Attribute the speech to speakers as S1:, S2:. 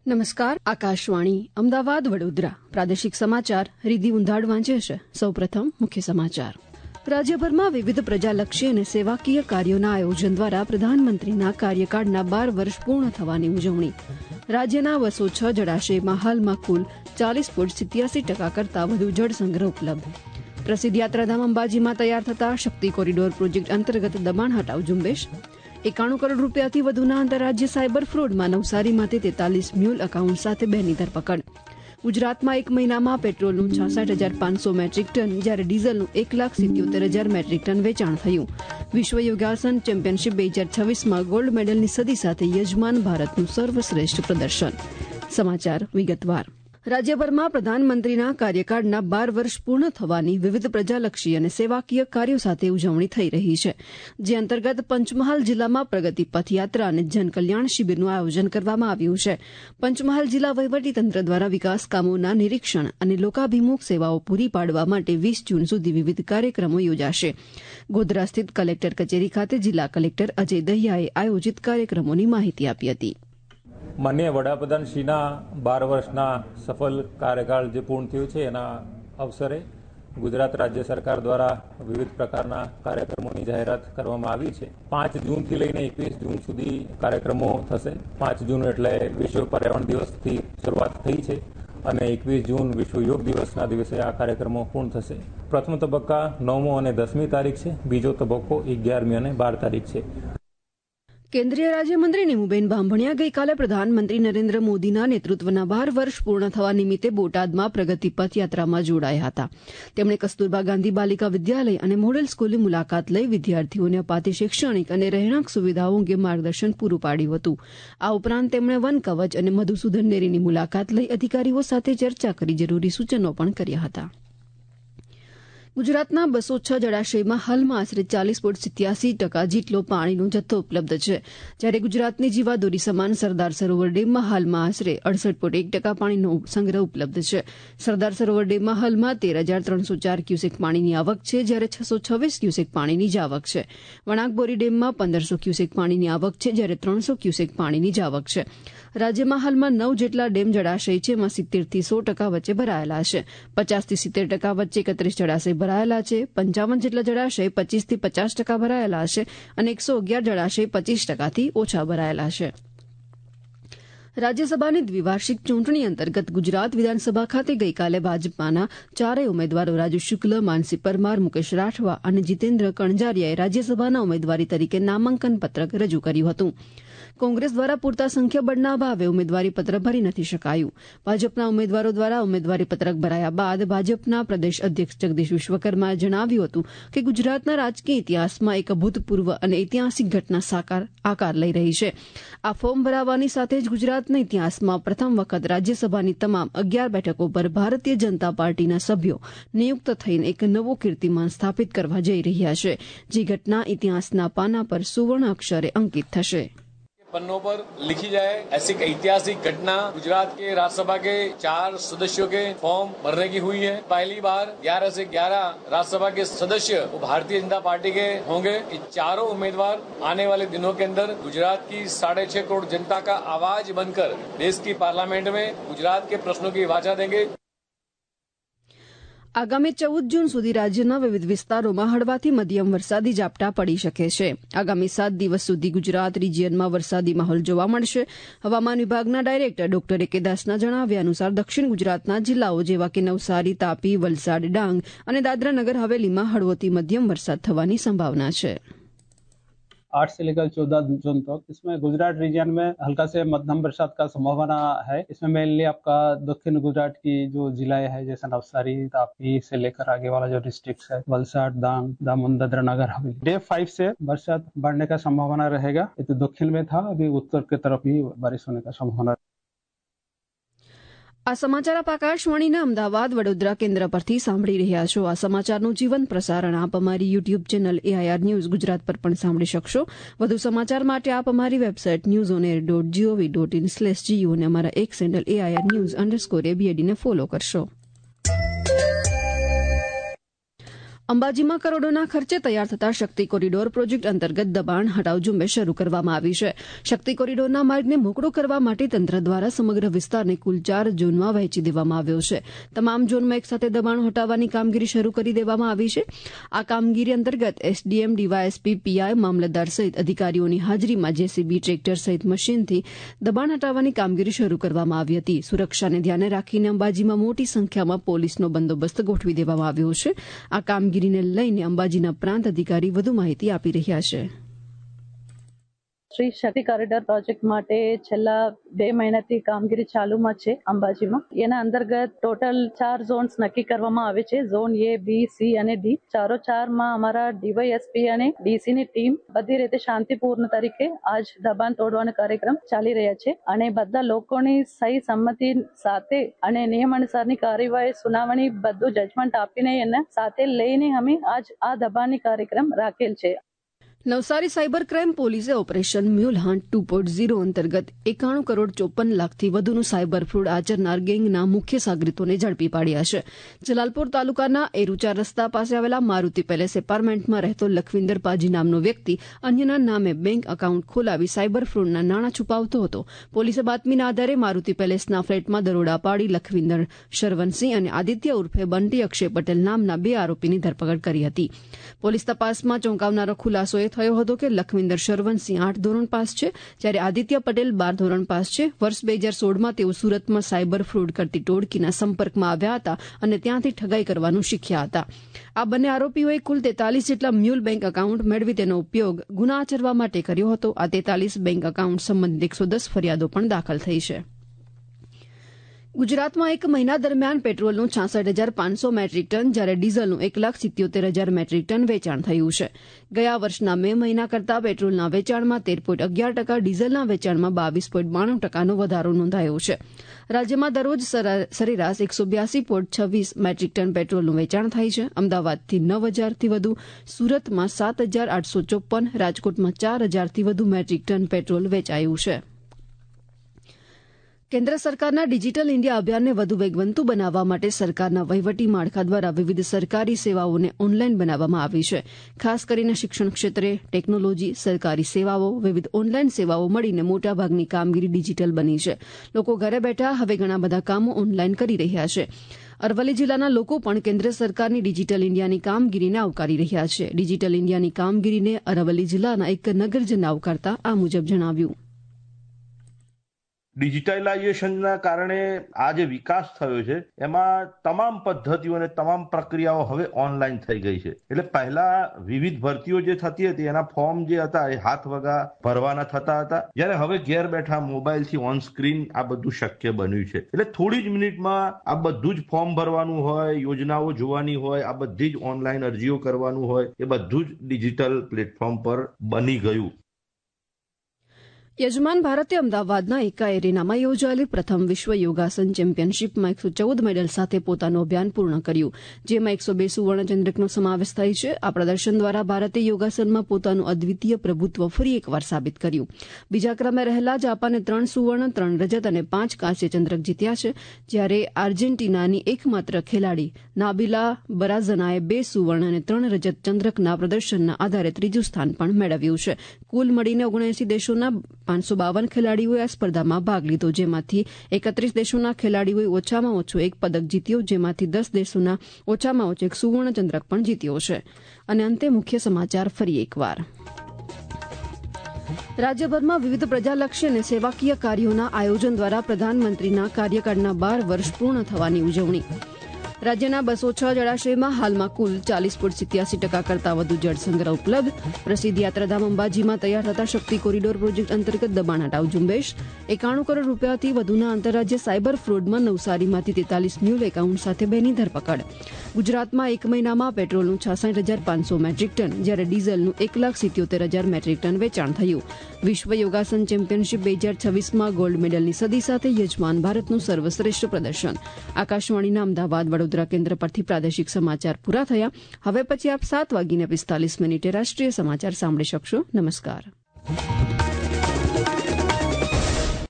S1: નમસ્કાર. આકાશવાણી અમદાવાદ વડોદરા પ્રાદેશિક સમાચાર રીદી ઉંધાડ વાંચે છે. સૌપ્રથમ મુખ્ય સમાચાર. રાજ્યભરમાં વિવિધ પ્રજાલક્ષી અને સેવાકીય કાર્યોના આયોજન દ્વારા પ્રધાનમંત્રીના કાર્યકાળના 12 વર્ષ પૂર્ણ થવાની ઉજવણી. રાજ્યના 206 જળાશયમાં હાલમાં કુલ 40.87% કરતાં વધુ જળસંગ્રહ ઉપલબ્ધ. પ્રસિદ્ધ યાત્રાધામ અંબાજીમાં તૈયાર થતા શક્તિ કોરિડોર પ્રોજેક્ટ અંતર્ગત દબાણ હટાવ ઝુંબેશ. 91 કરોડ રૂપિયાથી વધુના આંતરરાજ્ય સાયબર ફ્રોડમાં નવસારીમાંથી 43 મ્યુલ એકાઉન્ટ સાથે 2ની ધરપકડ. ગુજરાતમાં એક મહિનામાં પેટ્રોલનું 66,500 મેટ્રિક ટન જ્યારે ડીઝલનું 1,77,000 મેટ્રિક ટન વેચાણ થયું. વિશ્વ યોગાસન ચેમ્પિયનશીપ 2026માં ગોલ્ડ મેડલની સદી સાથે યજમાન ભારતનું સર્વશ્રેષ્ઠ પ્રદર્શન. સમાચાર વિગતવાર. રાજ્યભરમાં પ્રધાનમંત્રીના કાર્યકાળના 12 વર્ષ પૂર્ણ થવાની વિવિધ પ્રજાલક્ષી અને સેવાકીય કાર્યો સાથે ઉજવણી થઈ રહી છે, જે અંતર્ગત પંચમહાલ જિલ્લામાં પ્રગતિ પથયાત્રા અને જનકલ્યાણ શિબિરનું આયોજન કરવામાં આવ્યું છે. પંચમહાલ જિલ્લા વહીવટીતંત્ર દ્વારા વિકાસ કામોના નિરીક્ષણ અને લોકાભિમુખ સેવાઓ પૂરી પાડવા માટે 20 જૂન સુધી વિવિધ કાર્યક્રમો યોજાશે. ગોધરા સ્થિત કલેક્ટર કચેરી ખાતે જિલ્લા કલેક્ટર અજય દહિયાએ આયોજિત કાર્યક્રમોની માહિતી આપી હતી.
S2: માનનીય વડાપ્રધાનશ્રીના 12 વર્ષના સફળ કાર્યકાળ જે પૂર્ણ થયું છે એના અવસરે ગુજરાત રાજ્ય સરકાર દ્વારા વિવિધ પ્રકારના કાર્યક્રમોની જાહેરાત કરવામાં આવી છે. 5 જૂનથી લઈને 21 જૂન સુધી કાર્યક્રમો થશે. 5 જૂન એટલે વિશ્વ પર્યાવરણ દિવસથી શરૂઆત થઈ છે અને 21 જૂન વિશ્વ યોગ દિવસના દિવસે આ કાર્યક્રમો પૂર્ણ થશે. પ્રથમ તબક્કા 9મી અને 10મી તારીખ છે. બીજો તબક્કો 11મી અને 12 તારીખ છે.
S1: કેન્દ્રીય રાજ્યમંત્રી નીમુબેન બાંભણિયા ગઈકાલે પ્રધાનમંત્રી નરેન્દ્ર મોદીના નેતૃત્વના 12 વર્ષ પૂર્ણ થવા નિમિત્તે બોટાદમાં પ્રગતિ પથયાત્રામાં જોડાયા હતા. તેમણે કસ્તુરબા ગાંધી બાલિકા વિદ્યાલય અને મોડેલ સ્કૂલની મુલાકાત લઈ વિદ્યાર્થીઓને અપાતી શૈક્ષણિક અને રહેણાંક સુવિધાઓ અંગે માર્ગદર્શન પૂરું પાડ્યું હતું. આ ઉપરાંત તેમણે વન કવચ અને મધુસૂદન ડેરીની મુલાકાત લઈ અધિકારીઓ સાથે ચર્ચા કરી જરૂરી સૂચનો પણ કર્યા હતા. ગુજરાતના 206 જળાશયમાં હાલમાં આશરે 40.87% જેટલો પાણીનો જથ્થો ઉપલબ્ધ છે, જ્યારે ગુજરાતની જીવાદોરી સમાન સરદાર સરોવર ડેમમાં હાલમાં આશરે 68.1% પાણીનો સંગ્રહ ઉપલબ્ધ છે. સરદાર સરોવર ડેમમાં હાલમાં 13,304 ક્યુસેક પાણીની આવક છે, જ્યારે 626 ક્યુસેક પાણીની જ આવક છે. વણાકબોરી ડેમમાં 1,500 ક્યુસેક પાણીની આવક છે, જ્યારે 300 ક્યુસેક પાણીની જ આવક છે. રાજ્યમાં હાલમાં 9 જેટલા ડેમ જળાશય છે, એમાં 70% થી 100% વચ્ચે ભરાયેલા છે. 50% થી 70% વચ્ચે 31 જળાશય ભરાયેલા છે. 55 જેટલા જળાશય 25% થી 50% ભરાયેલા છે અને 111 જળાશય 25% થી ઓછા ભરાયેલા છે. રાજ્યસભાની દ્વિવાર્ષિક ચૂંટણી અંતર્ગત ગુજરાત વિધાનસભા ખાતે ગઈકાલે ભાજપાના 4 ઉમેદવારો રાજુ શુક્લ, માનસી પરમાર, મુકેશ રાઠવા અને જીતેન્દ્ર કણઝારિયાએ રાજ્યસભાના ઉમેદવારી તરીકે નામાંકન પત્રક રજૂ કર્યું હતું. કોંગ્રેસ દ્વારા પૂરતા સંખ્યાબળના અભાવે ઉમેદવારી પત્ર ભરી નથી શકાયું. ભાજપના ઉમેદવારો દ્વારા ઉમેદવારી પત્રક ભરાયા બાદ ભાજપના પ્રદેશ અધ્યક્ષ જગદીશ વિશ્વકર્માએ જણાવ્યું હતું કે ગુજરાતના રાજકીય ઇતિહાસમાં એક અભૂતપૂર્વ અને ઐતિહાસિક ઘટના આકાર લઈ રહી છે. આ ફોર્મ ભરાવાની સાથે જ ગુજરાતના ઇતિહાસમાં પ્રથમ વખત રાજ્યસભાની તમામ 11 બેઠકો પર ભારતીય જનતા પાર્ટીના સભ્યો નિયુક્ત થઈને એક નવો કીર્તિમાન સ્થાપિત કરવા જઈ રહ્યા છે, જે ઘટના ઇતિહાસના પાના પર સુવર્ણ અક્ષરે અંકિત થશે.
S3: पन्नों पर लिखी जाए ऐसी ऐतिहासिक घटना गुजरात के राज्यसभा के 4 सदस्यों के फॉर्म भरने की हुई है. पहली बार 11 से 11 राज्यसभा के सदस्य वो भारतीय जनता पार्टी के होंगे. ये चारों उम्मीदवार आने वाले दिनों के अंदर गुजरात की 6.5 करोड़ जनता का आवाज बनकर देश की पार्लियामेंट में गुजरात के प्रश्नों की वाचा देंगे.
S1: આગામી 14 જૂન સુધી રાજ્યના વિવિધ વિસ્તારોમાં હળવાથી મધ્યમ વરસાદી ઝાપટા પડી શકે છે. આગામી 7 દિવસ સુધી ગુજરાત રીજીયનમાં વરસાદી માહોલ જોવા મળશે. હવામાન વિભાગના ડાયરેક્ટર ડોક્ટર એ કે દાસના જણાવ્યા અનુસાર દક્ષિણ ગુજરાતના જિલ્લાઓ જેવા કે નવસારી, તાપી, વલસાડ, ડાંગ અને દાદરા નગર હવેલીમાં હળવોથી મધ્યમ વરસાદ થવાની સંભાવના છે.
S4: 8 से लेकर 14 जून तक इसमें गुजरात रीजन में हल्का से मध्यम बरसात का संभावना है. इसमें मेनली आपका दक्षिण गुजरात की जो जिलाएं हैं जैसे नवसारी, तापी से लेकर आगे वाला जो डिस्ट्रिक्ट है वलसाड, डांग, दामन, दादरा नगर हवेली, डे 5 से बरसात बढ़ने का संभावना रहेगा. ये तो दक्षिण में था, अभी उत्तर की तरफ भी बारिश होने का संभावना.
S1: આ સમાચાર આપ આકાશવાણીના અમદાવાદ વડોદરા કેન્દ્ર પરથી સાંભળી રહ્યા છો. આ સમાચારનું જીવંત પ્રસારણ આપ અમારી YouTube channel AIR news Gujarat પર પણ સાંભળી શકશો. વધુ સમાચાર માટે આપ અમારી વેબસાઇટ newsonair.gov.in/gu અને અમારા એક હેન્ડલ AIR_news_abd ને ફોલો કરશો. અંબાજીમાં કરોડોના ખર્ચે તૈયાર થતા શક્તિ કોરિડોર પ્રોજેક્ટ અંતર્ગત દબાણ હટાવ ઝુંબેશ શરૂ કરવામાં આવી છે. શક્તિ કોરિડોરના માર્ગને મોકળો કરવા માટે તંત્ર દ્વારા સમગ્ર વિસ્તારને કુલ 4 ઝોનમાં વહેંચી દેવામાં આવ્યો છે. તમામ ઝોનમાં એકસાથે દબાણો હટાવવાની કામગીરી શરૂ કરી દેવામાં આવી છે. આ કામગીરી અંતર્ગત એસડીએમ, ડીવાયએસપી, પીઆઈ, મામલતદાર સહિત અધિકારીઓની હાજરીમાં જેસીબી, ટ્રેક્ટર સહિત મશીનથી દબાણ હટાવવાની કામગીરી શરૂ કરવામાં આવી હતી. સુરક્ષાને ધ્યાને રાખીને અંબાજીમાં મોટી સંખ્યામાં પોલીસનો બંદોબસ્ત ગોઠવી દેવામાં આવ્યો છે. આ કામગીરીને લઈને અંબાજીના પ્રાંત અધિકારી વધુ માહિતી આપી રહ્યા છે.
S5: શ્રી શક્તિ કોરિડોર પ્રોજેક્ટ માટે છેલ્લા 2 મહિનાથી કામગીરી ચાલુમાં છે અંબાજીમાં. એના અંતર્ગત ટોટલ 4 ઝોન્સ નક્કી કરવામાં આવે છે. ઝોન A, B, C અને D. 4માં અમારા ડીવાયએસપી અને ડીસીની ટીમ બધી રીતે શાંતિપૂર્ણ તરીકે આજ દબાણ તોડવાનો કાર્યક્રમ ચાલી રહ્યા છે અને બધા લોકોની સહી સંમતિ સાથે અને નિયમ અનુસારની કાર્યવાહી સુનાવણી બધું જજમેન્ટ આપીને એને સાથે લઈને અમે આજ આ દબાણની કાર્યક્રમ રાખેલ છે.
S1: નવસારી સાયબર ક્રાઇમ પોલીસે ઓપરેશન મ્યુલ હન્ટ 2.0 અંતર્ગત 91 કરોડ 54 લાખથી વધુનું સાયબર ફ્રોડ આચરનાર ગેંગના મુખ્ય સાગરીતોને ઝડપી પાડ્યા છે. જલાલપોર તાલુકાના એરુચા રસ્તા પાસે આવેલા મારુતિ પેલેસ એપાર્ટમેન્ટમાં રહેતો લખવિંદર પાજી નામનો વ્યક્તિ અન્યના નામે બેંક એકાઉન્ટ ખોલાવી સાયબર ફ્રોડના નાણાં છુપાવતો હતો. પોલીસે બાતમીના આધારે મારુતિ પેલેસના ફ્લેટમાં દરોડા પાડી લખવિંદર શરવનસિંહ અને આદિત્ય ઉર્ફે બંટી અક્ષય પટેલ નામના 2 આરોપીની ધરપકડ કરી હતી. પોલીસ તપાસમાં ચોંકાવનારો ખુલાસો થયો હતો કે લખવિંદર શરવનસિંહ 8 ધોરણ પાસ છે, જ્યારે આદિત્ય પટેલ 12 ધોરણ પાસ છે. વર્ષ 2016માં તેઓ સુરતમાં સાયબર ફ્રોડ કરતી ટોળકીના સંપર્કમાં આવ્યા હતા અને ત્યાંથી ઠગાઈ કરવાનું શીખ્યા હતા. આ બંને આરોપીઓએ કુલ 43 જેટલા મ્યુલ બેંક એકાઉન્ટ મેળવી તેનો ઉપયોગ ગુના આચરવા માટે કર્યો હતો. આ 43 બેંક એકાઉન્ટ સંબંધિત 110 ફરિયાદો પણ દાખલ થઈ છે. ગુજરાતમાં 1 મહિના દરમિયાન પેટ્રોલનું 66,500 મેટ્રિક ટન જ્યારે ડીઝલનું 1,77,000 મેટ્રિક ટન વેચાણ થયું છે. ગયા વર્ષના મે મહિના કરતાં પેટ્રોલના વેચાણમાં 13.11%, ડીઝલના વેચાણમાં 22.92%નો વધારો નોંધાયો છે. રાજ્યમાં દરરોજ સરેરાશ 182.26 મેટ્રિક ટન પેટ્રોલનું વેચાણ થાય છે. અમદાવાદથી 9,000થી વધુ, સુરતમાં 7,854, રાજકોટમાં 4,000થી વધુ મેટ્રિક ટન પેટ્રોલ વેચાયું છે. કેન્દ્ર સરકારના ડિજિટલ ઇન્ડિયા અભિયાનને વધુ વેગવંતું બનાવવા માટે સરકારના વહીવટી માળખા દ્વારા વિવિધ સરકારી સેવાઓને ઓનલાઈન બનાવવામાં આવી છે. ખાસ કરીને શિક્ષણ ક્ષેત્રે ટેકનોલોજી, સરકારી સેવાઓ, વિવિધ ઓનલાઈન સેવાઓ મળીને મોટાભાગની કામગીરી ડિજિટલ બની છે. લોકો ઘરે બેઠા હવે ઘણા બધા કામો ઓનલાઈન કરી રહ્યા છે. અરવલ્લી જિલ્લાના લોકો પણ કેન્દ્ર સરકારની ડિજિટલ ઇન્ડિયાની કામગીરીને આવકારી રહ્યા છે. ડિજિટલ ઇન્ડિયાની કામગીરીને અરવલ્લી જિલ્લાના એક નગરજને આવકારતા આ મુજબ જણાવ્યું.
S6: ડિજિટલાઇઝેશનના કારણે આ જે વિકાસ થયો છે એમાં તમામ પદ્ધતિઓ અને તમામ પ્રક્રિયાઓ હવે ઓનલાઈન થઈ ગઈ છે. એટલે પહેલા વિવિધ ભરતીઓ જે થતી હતી એના ફોર્મ જે હતા એ હાથ વગા ભરવાના થતા હતા, જ્યારે હવે ઘેર બેઠા મોબાઈલથી ઓન સ્ક્રીન આ બધું શક્ય બન્યું છે. એટલે થોડી જ મિનિટમાં આ બધું જ ફોર્મ ભરવાનું હોય, યોજનાઓ જોવાની હોય, આ બધી જ ઓનલાઈન અરજીઓ કરવાનું હોય, એ બધું જ ડિજિટલ પ્લેટફોર્મ પર બની ગયું.
S1: યજમાન ભારતે અમદાવાદના એકા એરેનામાં યોજાયેલી પ્રથમ વિશ્વ યોગાસન ચેમ્પિયનશીપમાં 114 મેડલ સાથે પોતાનું અભિયાન પૂર્ણ કર્યું, જેમાં 102 સુવર્ણચંદ્રકનો સમાવેશ થાય છે. આ પ્રદર્શન દ્વારા ભારતે યોગાસનમાં પોતાનું અદ્વિતીય પ્રભુત્વ ફરી એકવાર સાબિત કર્યું. બીજા ક્રમે રહેલા જાપાને 3 સુવર્ણ, 3 રજત અને 5 કાંસ્ય ચંદ્રક જીત્યા છે, જ્યારે આર્જેન્ટિનાની એકમાત્ર ખેલાડી નાબિલા બરાઝનાએ 2 સુવર્ણ અને 3 રજત ચંદ્રકના પ્રદર્શનના આધારે ત્રીજું સ્થાન પણ મેળવ્યું છે. કુલ મળીને 79 દેશોના 552 ખેલાડીઓએ આ સ્પર્ધામાં ભાગ લીધો, જેમાંથી 31 દેશોના ખેલાડીઓએ ઓછામાં ઓછો 1 પદક જીત્યો, જેમાંથી 10 દેશોના ઓછામાં ઓછો 1 સુવર્ણચંદ્રક પણ જીત્યો છે. અને અંતે મુખ્ય સમાચાર ફરી એકવાર. રાજ્યભરમાં વિવિધ પ્રજાલક્ષી અને સેવાકીય કાર્યોના આયોજન દ્વારા પ્રધાનમંત્રીના કાર્યકાળના 12 વર્ષ પૂર્ણ થવાની ઉજવણી. રાજ્યના 206 જળાશયમાં હાલમાં કુલ 40.87% કરતાં વધુ જળસંગ્રહ ઉપલબ્ધ. પ્રસિદ્ધ યાત્રાધામ અંબાજીમાં તૈયાર થતા શક્તિ કોરિડોર પ્રોજેક્ટ અંતર્ગત દબાણ હટાવ ઝુંબેશ. 91 કરોડ રૂપિયાથી વધુના આંતરરાજ્ય સાયબર ફ્રોડમાં નવસારીમાંથી 43 મ્યુલ એકાઉન્ટ સાથે 2ની ધરપકડ. ગુજરાતમાં 1 મહિનામાં પેટ્રોલનું 66,500 મેટ્રિક ટન જ્યારે ડીઝલનું 1,77,000 મેટ્રિક ટન વેચાણ થયું. વિશ્વ યોગાસન ચેમ્પિયનશીપ 2026માં ગોલ્ડ મેડલની સદી સાથે યજમાન ભારતનું સર્વશ્રેષ્ઠ પ્રદર્શન. આકાશવાણીના અમદાવાદ વડોદરા કેન્દ્ર પરથી પ્રાદેશિક સમાચાર પૂરા થયા. હવે પછી આપ 7:45 રાષ્ટ્રીય સમાચાર સાંભળી શકશો. નમસ્કાર.